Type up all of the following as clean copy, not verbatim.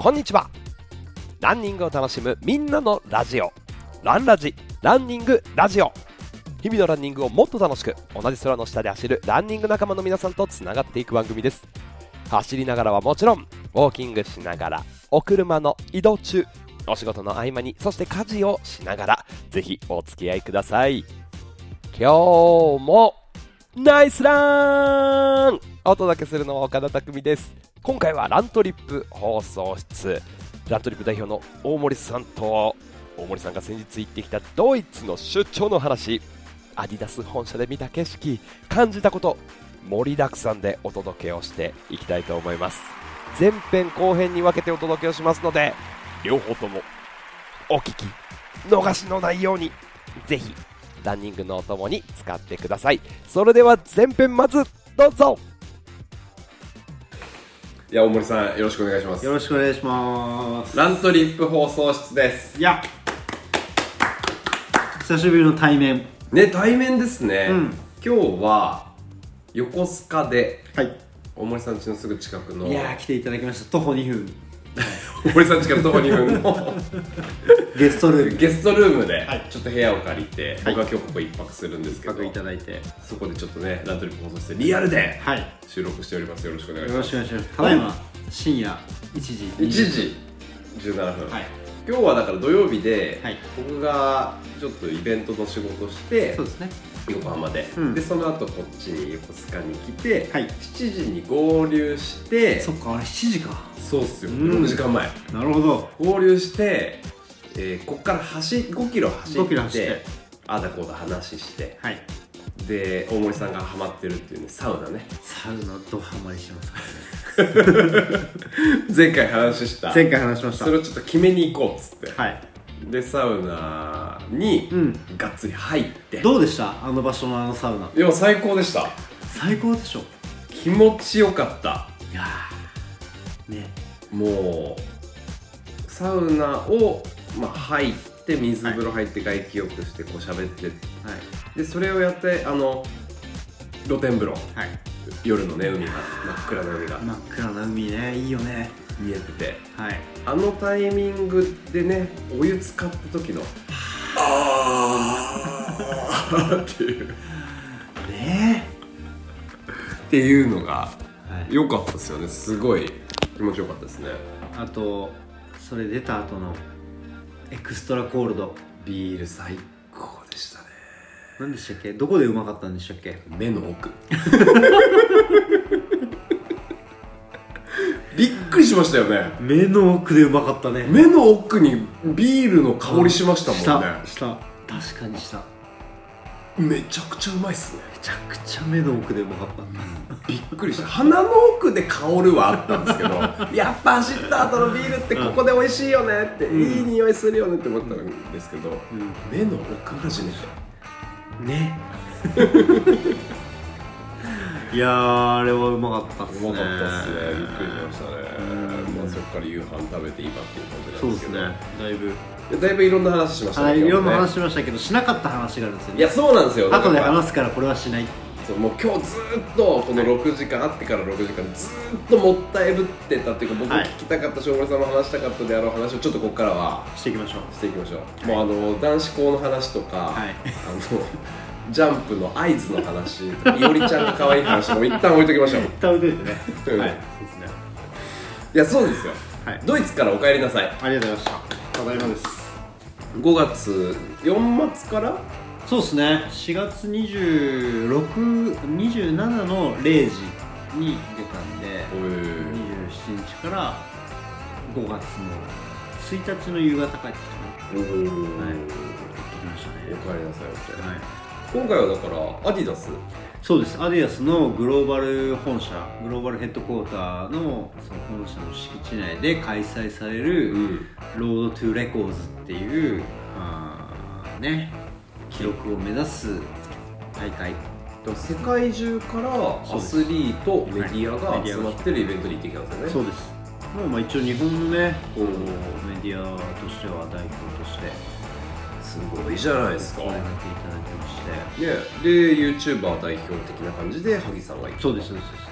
こんにちは。ランニングを楽しむみんなのラジオ、ランラジ、ランニングラジオ。日々のランニングをもっと楽しく、同じ空の下で走るランニング仲間の皆さんとつながっていく番組です。走りながらはもちろん、ウォーキングしながら、お車の移動中、お仕事の合間に、そして家事をしながら、ぜひお付き合いください。今日もナイスランお届けするのは岡田匠です。今回はラントリップ放送室、ラントリップ代表の大森さんと、大森さんが先日行ってきたドイツの出張の話、アディダス本社で見た景色、感じたこと、盛りだくさんでお届けをしていきたいと思います。前編後編に分けてお届けをしますので、両方ともお聞き逃しのないように、ぜひランニングのお供に使ってください。それでは前編まずどうぞ。 いや、大森さんよろしくお願いします。 よろしくお願いします。 ラントリップ放送室です。 いや、久しぶりの対面ね、対面ですね、 うん、 今日は横須賀で、 はい、 大森さん家のすぐ近くの、 いや来ていただきました。徒歩2分大森さん家から徒歩2分のゲストルームで、 はい、 ちょっと部屋を借りて、 はい、 僕は今日ここ一泊するんですけど、 いただいて、 そこでちょっとね、ラントリップ放送室でリアルではい、 収録しております。よろしくお願いしよます。 ろしくお願いします。ただいま深夜1時 17分、 はい、 今日はだから土曜日で、 はい、 僕がちょっとイベントの仕事して、 そうですね、 横浜で、 うん、 でその後こっちに横須賀に来て、 はい、 7時に合流して、 そっか、あれ7時か。 そうっすよ、 うん、 6時間前。 なるほど。 合流して、こっから5キロ走って、あだこうだ話して、 はい、 で大森さんがハマってるっていうね、サウナね。 サウナとハマりしてますからね前回話した。 前回話しました。 それをちょっと決めに行こうっつって、 はい、 でサウナにがっつり入って、 どうでした？あの場所のあのサウナ。 いや、最高でした。 最高でしょ。 気持ちよかった。 いやね、 もうサウナを、入って水風呂入って外気浴してこう喋って、はい、でそれをやって、露天風呂、はい、夜のね、海が真っ暗な海が、 真っ暗な海ね、いいよね、 見えてて、 はい、 あのタイミングでね、お湯使った時のっていうねっていうのがはい、 良かったですよね。すごい気持ちよかったですね。 あとそれ出た後のエクストラコールドビール最高でしたね。 何でしたっけ？どこでうまかったんでしたっけ？ 目の奥びっくりしましたよね。 目の奥でうまかったね。 目の奥にビールの香りしましたもんね。 した確かにした。 めちゃくちゃうまいっすね。 めちゃくちゃ目の奥でうまかったんだびっくりした。鼻の奥で香るはあったんですけどやっぱ走った後のビールってここで美味しいよねって、いい匂いするよねって思ったんですけど、目の奥初めてねいやー、あれはうまかったっすね。 うまかったっすね。びっくりしましたね。そっから夕飯食べて今っていう感じなんですけど。 そうですね、 だいぶいろんな話しましたね。 はい、いろんな話しましたけど、しなかった話があるんですよね。 いや、そうなんですよ。 後で話すからこれはしない。 そう、もう今日ずっとこの6時間、会ってから6時間ずっともったいぶってたっていうか、僕も聞きたかったし、大森さんも話したかったであろう話をちょっとここからはしていきましょう。 もう男子校の話とか、 はい、 ジャンプの合図の話、いおりちゃんが可愛い話も一旦置いときましょう。 一旦置いといてねはい、 そうですね。いや、そうですよ、はい、ドイツからお帰りなさい。 ありがとうございました。ただいまです。 5月4末からそうですね、4月26、27の0時に出たんで、27日から5月の1日の夕方帰ってきた。はい、帰ってきましたね。 お帰りなさい。 はい、 今回はだからアディダス。 そうです、アディダスのグローバル本社、グローバルヘッドクォーターのその本社の敷地内で開催される、ロードトゥレコーズっていうね、記録を目指す大会。 世界中からアスリート、メディアが集まってるイベントに行ってきたんですよね。 そうです。もう一応日本のね、こうメディアとしては代表としてすごいじゃないですか。 声掛けいただきまして、 で YouTuber 代表的な感じで萩さんがいて、 そうです、はい、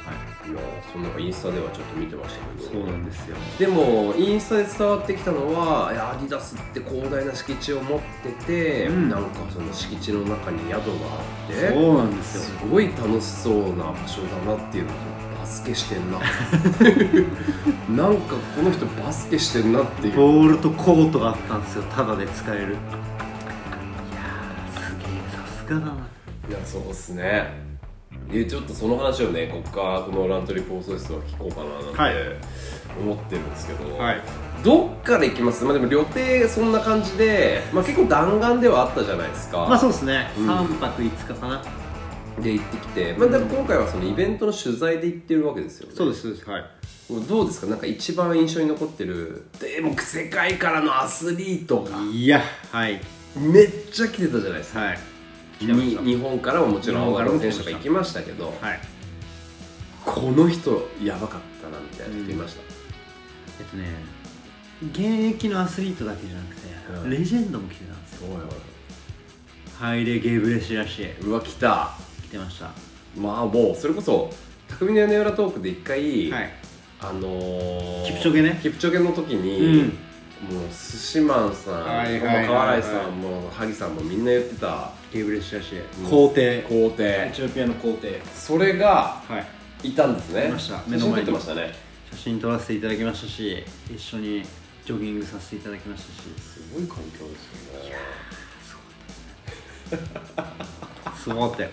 いやそのインスタではちょっと見てましたけど、 そうなんですよ。 でもインスタで伝わってきたのは、いやアディダスって広大な敷地を持ってて、なんかその敷地の中に宿があって、 そうなんですよ。 すごい楽しそうな場所だなっていうのと、バスケしてんななんかこの人バスケしてんなっていう。 ボールとコートがあったんですよ、タダで使える。いやーすげえ、さすがだな。 いやそうっすね。ちょっとその話をね、ここからこのラントリー放送室は聞こうかななんて思ってるんですけど、 はい、 どっから行きます？まあでも旅程そんな感じで、まあ結構弾丸ではあったじゃないですか。 まあそうですね、3泊5日かなで行ってきて、まあでも今回はそのイベントの取材で行ってるわけですよね。 そうですそうです。はい。 どうですか？なんか一番印象に残ってる、でも世界からのアスリートがいや、はい、 めっちゃ来てたじゃないですか。 はい、 日本からももちろん青学の選手とか行きましたけど、 はい、 この人やばかったなみたいな人いました。 現役のアスリートだけじゃなくて、レジェンドも来てたんですよ。ハイレ・ゲブレシラシエ。 うわ来た。 来てました。 まあもうそれこそ匠の屋根裏トークで一回、 はい、 キプチョゲね、 キプチョゲの時に、もう寿司マンさん、川原さんも萩さんもみんな言ってたゲブレシラシエ皇帝、 エチオピアの皇帝、 それがいたんですね。 いました。 目の前に撮ってましたね。 写真撮らせていただきましたし、一緒にジョギングさせていただきましたし、 すごい環境ですよね。いやすごかったよ。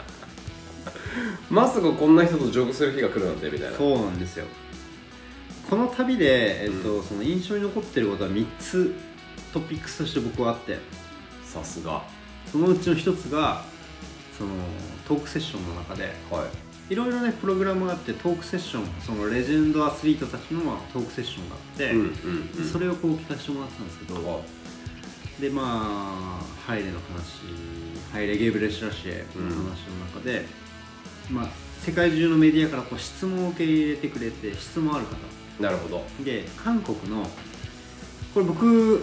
まさかこんな人とジョグする日が来るなんてみたいな。 そうなんですよ。この旅で、その印象に残ってることは3つトピックスとして僕はあって、 さすが。 そのうちの1つがそのトークセッションの中で、いろいろねプログラムがあって、トークセッション、そのレジェンドアスリートたちのトークセッションがあって、それをこう聞かせてもらったんですけど、でまあハイレの話、ハイレ・ゲブレシラシエの話の中で、まあ世界中のメディアからこう質問を受け入れてくれて、質問ある方。 なるほど。 で韓国のこれ僕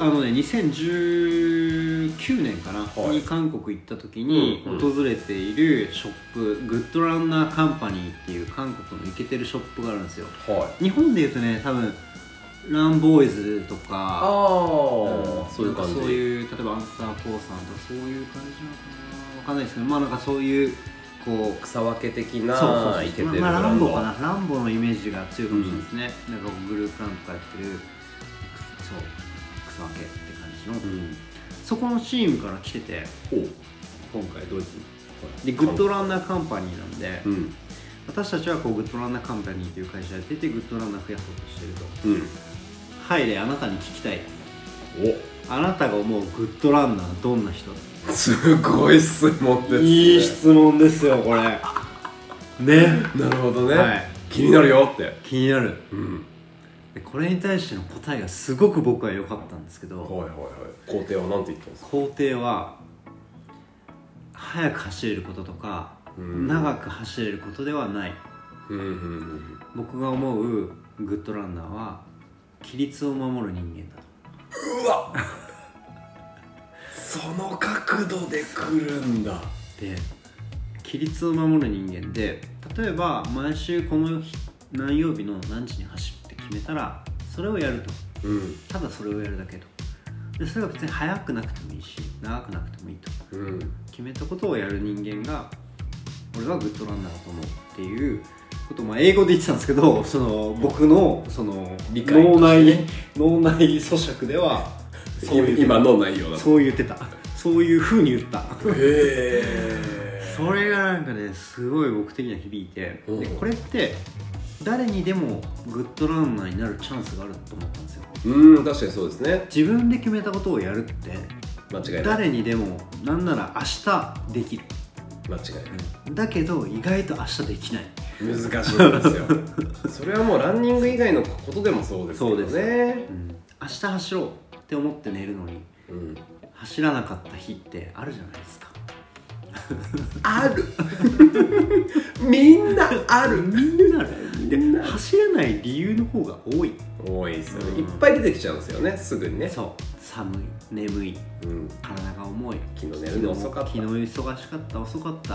2019年かな、に韓国行った時に訪れているショップ、グッドランナーカンパニーっていう韓国のイケてるショップがあるんですよ。日本でいうとね、多分ランボーイズとか、 そういう感じ、 そういう例えばアンサー・コーさんとかそういう感じなのかな、わかんないですけど、まあなんかそういうこう草分け的なイケてるブランド、 ランボかな、ランボのイメージが強いかもしれないですね。なんかグループランとかやってる、そう草分けって感じの、そこのチームから来てて、今回ドイツにでグッドランナーカンパニーなんで、私たちはこうグッドランナーカンパニーという会社やってて、グッドランナー増やそうとしてると、ハイレ、あなたに聞きたい。あなたが思うグッドランナーどんな人？ すごい質問ですね。 いい質問ですよこれね。 なるほどね、気になるよって。 気になる。でこれに対しての答えがすごく僕は良かったんですけど、 皇帝は何て言ったんですか？ 皇帝は速く走れることとか、長く走れることではない。僕が思うグッドランナーは規律を守る人間だと。 うわその角度で来るんだ。 で規律を守る人間で、例えば毎週この何曜日の何時に走って決めたらそれをやると、ただそれをやるだけと。でそれが別に速くなくてもいいし長くなくてもいいと、決めたことをやる人間が俺はグッドランナーだと思うっていうことを英語で言ってたんですけど、その僕のその脳内咀嚼ではそういう今の内容だ、 そう言ってた、そういう風に言った。 へそれがなんかねすごい僕的には響いて、でこれって誰にでもグッドランナーになるチャンスがあると思ったんですよ。 確かにそうですね。 自分で決めたことをやるって間違いない。 誰にでも、なんなら明日できる。 間違いない。 だけど意外と明日できない。 難しいんですよそれはもうランニング以外のことでもそうですよね。 そうです、明日走ろうって思って寝るのに、走らなかった日ってあるじゃないですか。 あるみんなある。 みんなある。で走らない理由の方が多いですよね、いっぱい出てきちゃうんですよね、すぐにね。 そう、寒い、眠い、体が重い、 昨日寝るの遅かった、 昨日忙しかった、遅かった、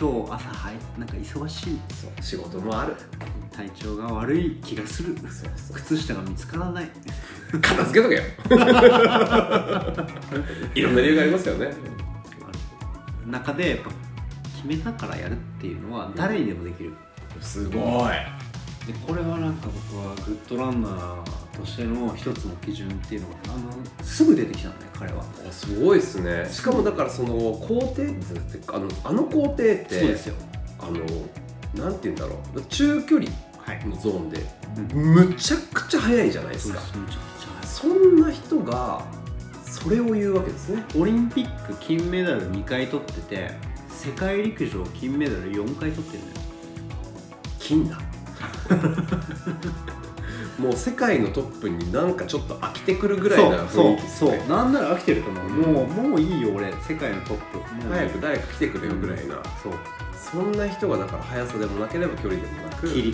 今日朝なんか忙しい、 そう仕事もある、 体調が悪い気がする、靴下が見つからない、 片付けとけよいろんな理由がありますよね。 中でやっぱ決めたからやるっていうのは誰にでもできる、 すごい。 でこれはなんか僕はグッドランナーとしての一つの基準っていうのがすぐ出てきたんだね、彼は。 すごいですね。しかもだからその工程ってあの工程ってそうですよ、 なんて言うんだろう、中距離のゾーンで、むちゃくちゃ速いじゃないですか。そんな人がそれを言うわけですね。 オリンピック金メダル2回取ってて、世界陸上金メダル4回取ってるのよ。 金だもう世界のトップになんかちょっと飽きてくるぐらいな雰囲気ですね。 そうなんなら飽きてると思う、もういいよ俺、世界のトップ早く誰か来てくれよぐらいな、そんな人がだから速さでもなければ距離でもなく規律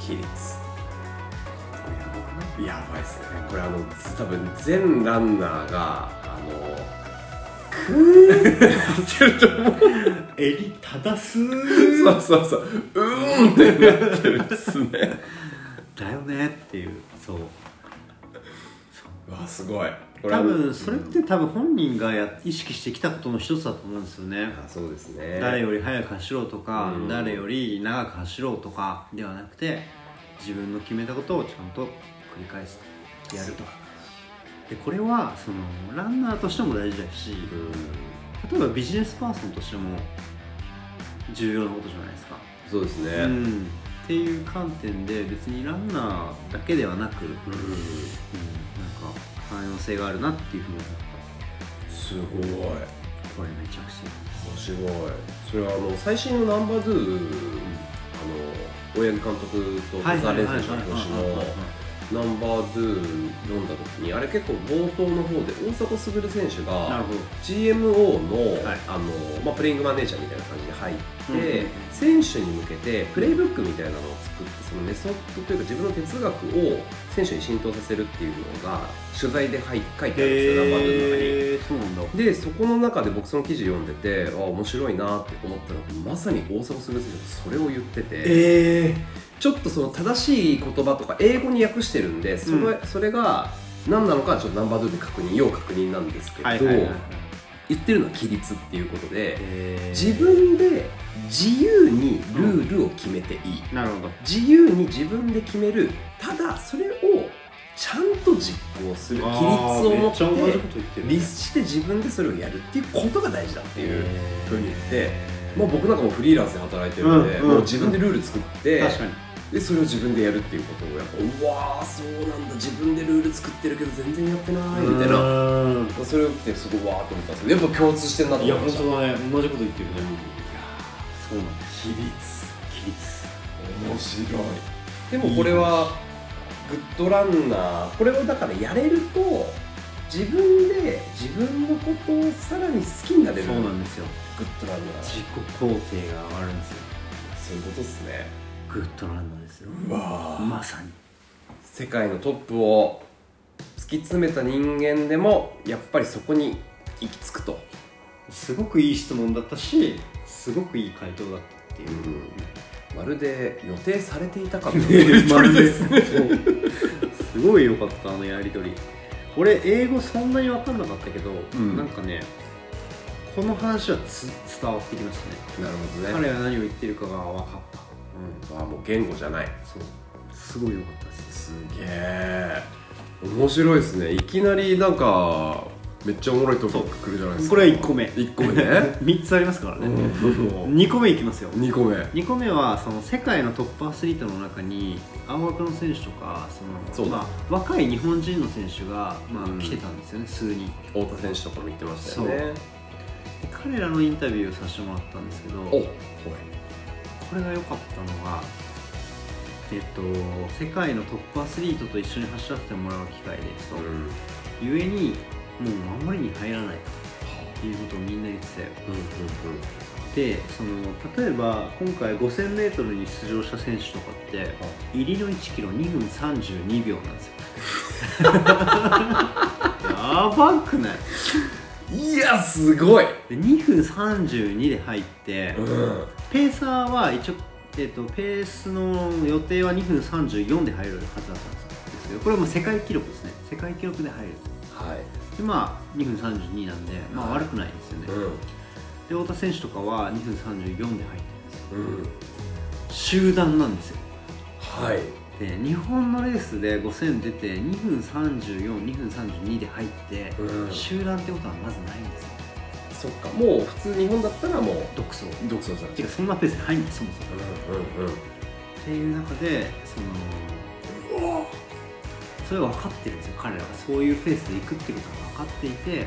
やばいっすね。これ多分全ランナーがクーってなってると思う襟正すそうってなってるんですねだよねっていう、そううわすごい。 多分それって本人が意識してきたことの一つだと思うんですよね。 そうですね。 誰より速く走ろうとか、誰より長く走ろうとかではなくて、自分の決めたことをちゃんと繰り返すとやると。でこれはそのランナーとしても大事だし、例えばビジネスパーソンとしても重要なことじゃないですか。 そうですね、 っていう観点で別にランナーだけではなく、なんか汎用性があるなっていうふうに思った。 すごい、 これめちゃくちゃ面白い。それは最新のナンバー2、大八木監督とザ・レン選手の投手のナンバー2読んだ時に、あれ結構冒頭の方で大迫傑選手が GMO の、プレイングマネージャーみたいな感じで入って、選手に向けてプレイブックみたいなのを作って、そのメソッドというか自分の哲学を選手に浸透させるっていうのが取材で書いてあるんですよ、ナンバー2の中に。 そうなんだ。 でそこの中で僕その記事読んでて、面白いなって思ったのが、まさに大迫傑選手がそれを言ってて、ちょっとその正しい言葉とか英語に訳してるんで、それが何なのかちょっとナンバー2で要確認なんですけど、言ってるのは規律っていうことで、自分で自由にルールを決めていい、 なるほど、 自由に自分で決める、ただそれをちゃんと実行する、規律を持って律して自分でそれをやるっていうことが大事だっていうふうに言って、僕なんかもフリーランスで働いてるので、もう自分でルール作って、でそれを自分でやるっていうことをやっぱ、うわーそうなんだ、自分でルール作ってるけど全然やってないみたいな、それを見てすごいわーって思ったんですけど、やっぱ共通してんなと思いました。 いや本当だね、同じこと言ってるね。そうなんだ、 規律面白い。でもいいこれはグッドランナー、これをだからやれると自分で自分のことをさらに好きになれる。 そうなんですよ、 グッドランナー、 自己肯定が上がるんですよ。 そういうことですね。 グッドランナーですよ。 うわー、 まさに世界のトップを突き詰めた人間でもやっぱりそこに行き着くと。 すごくいい質問だったし、すごくいい回答だったっていう、 まるで予定されていたかのようまるですねすごい良かった、あのやり取り。俺英語そんなに分かんなかったけど、なんかね、この話は伝わってきましたね。 なるほどね。 彼が何を言ってるかが分かった。 もう言語じゃない。 そう、すごい良かったです。 すげえ面白いですね。いきなりなんかめっちゃおもろいトピック来るじゃないですか。 これは1個目 1個目ね 3つありますからね。2個目いきますよ。 2個目 2個目はその世界のトップアスリートの中に青学の選手とか若い日本人の選手が来てたんですよね、数人。 太田選手とかも言ってましたよね。 で彼らのインタビューをさせてもらったんですけど、これが良かったのが、世界のトップアスリートと一緒に走らせてもらう機会ですと、ゆえにもう守りに入らないっていうことをみんな言ってたよ。で例えば今回 5000m に出場した選手とかって入りの 1km 2分32秒なんですよやばくない？ いやすごい。 で2分32で入って、 ペーサーは一応、ペースの予定は2分34で入るはずだったんですけど、これはもう世界記録ですね。世界記録で入る。 はい。 でまあ2分32なんで、まあ悪くないですよね。で太田選手とかは2分34で入ってるんですよ。集団なんですよ。 はい。 で日本のレースで5000出て2分34、2分32で入って、集団ってことはまずないんですよ。 そっか、もう普通日本だったらもう独走じゃん。 てかそんなペースで入んない、そもそも。っていう中でそれは分かってるんですよ、彼らは。そういうペースで行くってことが分かっていて、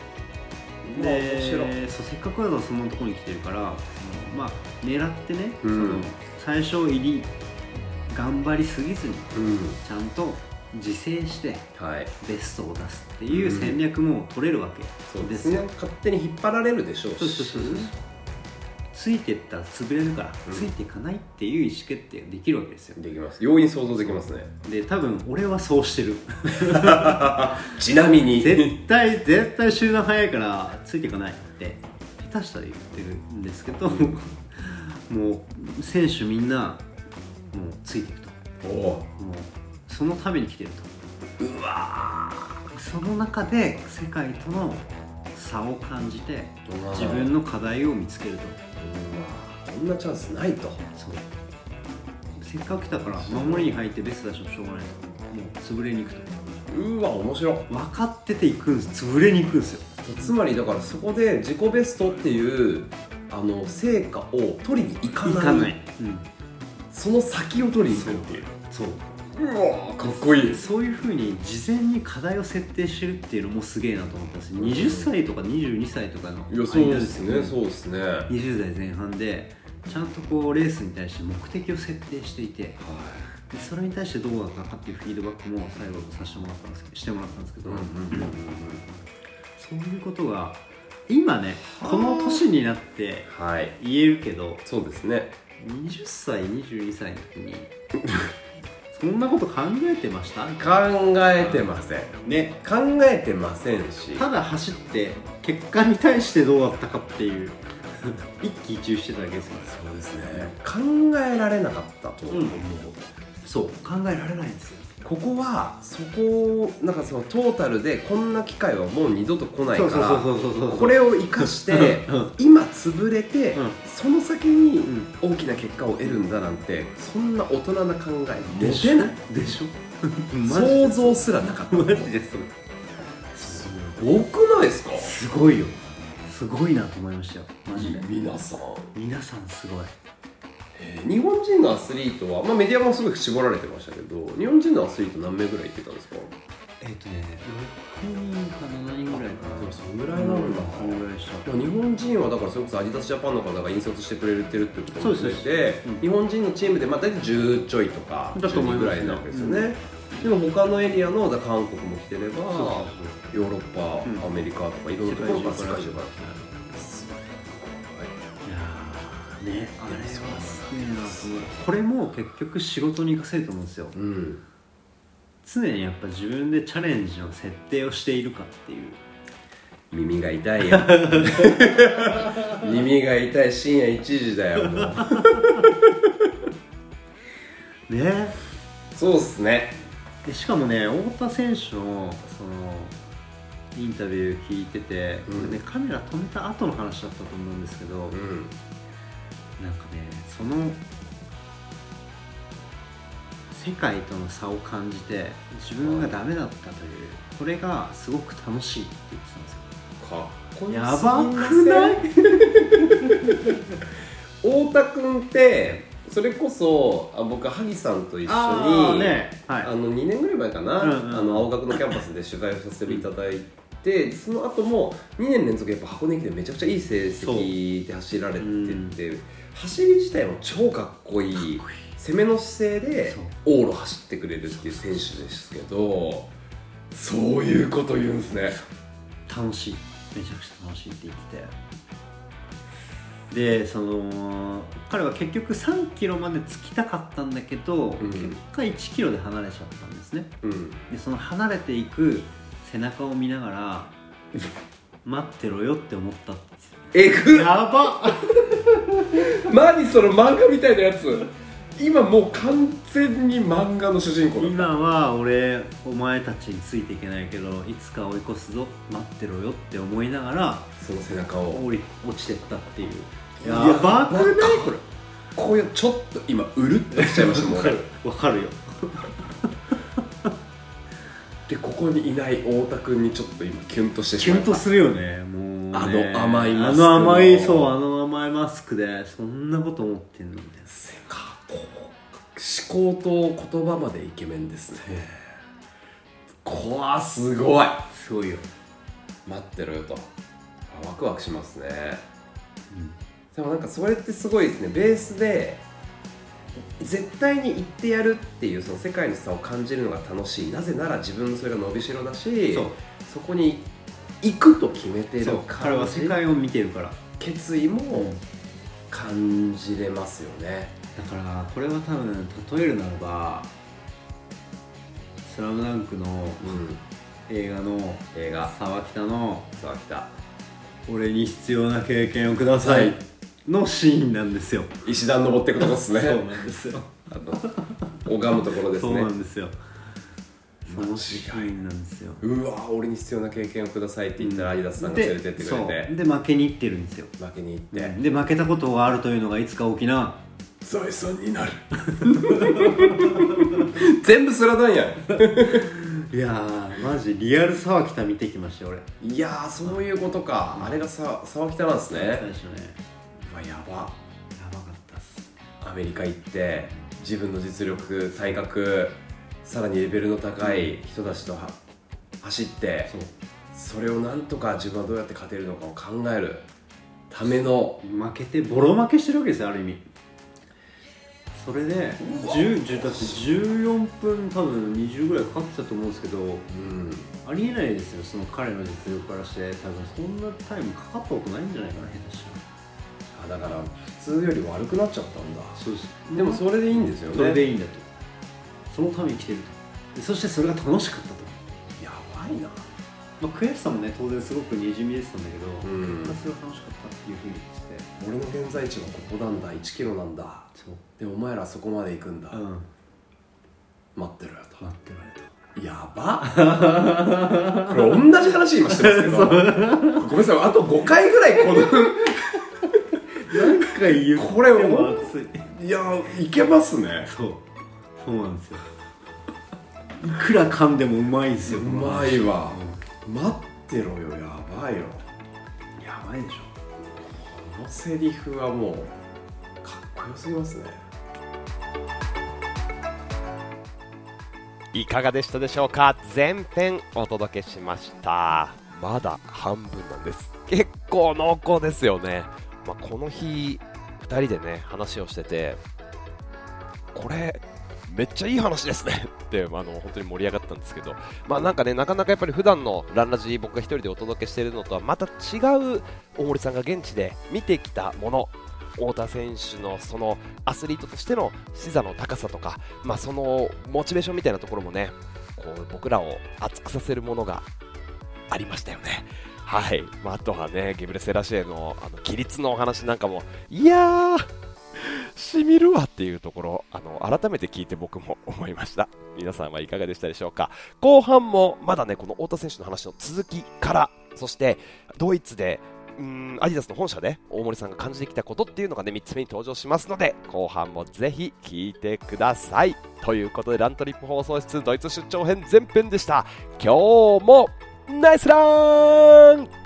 でそうせっかくだとそのところに来てるから、まあ狙ってね、最初入り頑張りすぎずに、ちゃんと自制して、ベストを出すっていう戦略も取れるわけですよ。 勝手に引っ張られるでしょうし、 そうついていったら潰れるから、ついていかないっていう意思決定ができるわけですよ。 できます。容易に想像できますね。 で多分俺はそうしてるちなみに絶対集団速いからついていかないって下手したら言ってるんですけどもう選手みんなもうついていくと、もうそのために来てると。 うわその中で世界との差を感じて自分の課題を見つけると。 こんなチャンスないと。 そうせっかく来たから守りに入ってベスト出してもしょうがないと、もう潰れに行くと。 うわ面白い。 分かってて行くんです。潰れに行くんですよ。 つまりだからそこで自己ベストっていう成果を取りに行かない、その先を取りに行くっていう。 そう、 うわかっこいい。 そういう風に事前に課題を設定してるっていうのもすげえなと思ったんですよ。20歳とか22歳とかの間そうですね、そうですね。 20代前半でちゃんとこうレースに対して目的を設定していて、でそれに対してどうだったかっていうフィードバックも最後させてもらったんですけど、そういうことが今ねこの年になって言えるけど、 そうですね。 20歳22歳の時にそんなこと考えてました？ 考えてませんね。 考えてませんし、 ただ走って結果に対してどうだったかっていう一喜一憂してただけですよね。 そうですね。考えられなかったと思う。 そう考えられないんですよ。 ここはそこなんかそのトータルでこんな機会はもう二度と来ないからこれを生かして今潰れてその先に大きな結果を得るんだなんてそんな大人な考え持てないでしょ想像すらなかった。 マジでそれすごくないですか？ すごいよ。すごいなと思いましたよマジで。 皆さんすごい。 日本人のアスリートは、メディアもすごく絞られてましたけど、日本人のアスリート何名ぐらいいってたんですか 6人か7人ぐらいかな。 でもそのぐらいなんだ。 そのぐらいでした。 日本人はだからそれこそアディダスジャパンの方が引率してくれてるってことも含めて、 うん、 日本人のチームで大体10ちょいとか12ぐらいなわけですよね、でも他のエリアの韓国も来てればヨーロッパ、アメリカとかいろんなところから世界中からね、あれはすげえなと思う。これも結局仕事に生かせると思うんですよ、常にやっぱ自分でチャレンジの設定をしているかっていう。 耳が痛いよ耳が痛い深夜1時だよもうね。 そうっすね。 でしかもね、太田選手のそのインタビュー聞いてて、これねカメラ止めた後の話だったと思うんですけど、なんかね、その世界との差を感じて自分がダメだったという、これがすごく楽しいって言ってたんですよ。 かっこいい。 やばくない太田君ってそれこそ僕萩さんと一緒に、2年ぐらい前かな、青学のキャンパスで取材をさせていただいて、その後も2年連続やっぱ箱根駅伝めちゃくちゃいい成績で走られてて、走り自体も超かっこいい、攻めの姿勢で往路走ってくれるっていう選手ですけど、そういうこと言うんですね。 楽しい、めちゃくちゃ楽しいって言ってて、でその彼は結局3キロまで着きたかったんだけど、結果1キロで離れちゃったんですね、でその離れていく背中を見ながら待ってろよって思ったってえぐっやば何その漫画みたいなやつ。今もう完全に漫画の主人公だ。 今は俺お前たちについていけないけどいつか追い越すぞ待ってろよって思いながらその背中を落ちてったっていう。 やばくないこれ。 こういうちょっと今うるっとしちゃいましたもん。 わかるよでここにいない太田君にちょっと今キュンとしてしまった。 キュンとするよね。もうねあの甘いマスクのあの甘いマスクでそんなこと思ってんのみたいな。 思考と言葉までイケメンですね。こわすごいすごいよ。 待ってろよとワクワクしますね、でもなんかそれってすごいですね。ベースで絶対に行ってやるっていうその世界の差を感じるのが楽しい。なぜなら自分のそれが伸びしろだし、そこに行くと決めてるから彼は世界を見てるから決意も感じれますよね。 だからこれは多分例えるならば「スラムダンクの映画沢北の俺に必要な経験をくださいのシーンなんですよ。 石段登っていくとこですね。 そうなんですよ。 拝むところですね。 そうなんですよ。そのシーンなんですよ。 うわ俺に必要な経験をくださいって言ったらアディダスさんが連れてってくれて、 で負けに行ってるんですよ。 負けに行って、 で負けたことがあるというのがいつか大きな財産になる全部スラダンやん。 いやーマジリアル沢北見てきましたよ俺。 いやーそういうことか、あれが沢北なんですね。 最初ね。 うわやばかったっす。 アメリカ行って自分の実力体格さらにレベルの高い人たちと走って、それをなんとか自分はどうやって勝てるのかを考えるための負けてボロ負けしてるわけですよある意味。それでだって14分多分20ぐらいかかってたと思うんですけど、ありえないですよその彼の実力からして。多分そんなタイムかかったことないんじゃないかな下手したら。だから普通より悪くなっちゃったんだ。 そうです。 でもそれでいいんですよね。 それでいいんだと。そのために来てると。でそしてそれが楽しかったと。 やばいな。 悔しさもね当然すごくにじみ出てたんだけど、結果それが楽しかったっていうふうに言ってて、 俺の現在地はここなんだ、1キロなんだ。でお前らそこまで行くんだ、待ってろよと。やばこれ同じ話今してますけどごめんなさい、あと5回ぐらいこのなんか言ってこれも熱い。 いやいけますね。 そうなんですよ。いくら噛んでもうまいんですよ。 うまいわ、待ってろよ、やばいよ。 やばいでしょ。 このセリフはもうかっこよすぎますね。 いかがでしたでしょうか。前編お届けしました。まだ半分なんです。結構濃厚ですよね。この日2人でね話をしてて、これめっちゃいい話ですねって本当に盛り上がったんですけど、なんかね、なかなかやっぱり普段のランラジ僕が一人でお届けしているのとはまた違う大森さんが現地で見てきたもの、太田選手のそのアスリートとしての視座の高さとか、そのモチベーションみたいなところもね、こう僕らを熱くさせるものがありましたよね。はい、あとはね、ゲブレセラシエの規律のお話なんかも、いやーしみるわっていうところ、改めて聞いて僕も思いました。皆さんはいかがでしたでしょうか。後半もまだね、この太田選手の話の続きから、そしてドイツでアディダスの本社で大森さんが感じてきたことっていうのがね3つ目に登場しますので、後半もぜひ聞いてください。ということで、ラントリップ放送室ドイツ出張編前編でした。今日もナイスラン。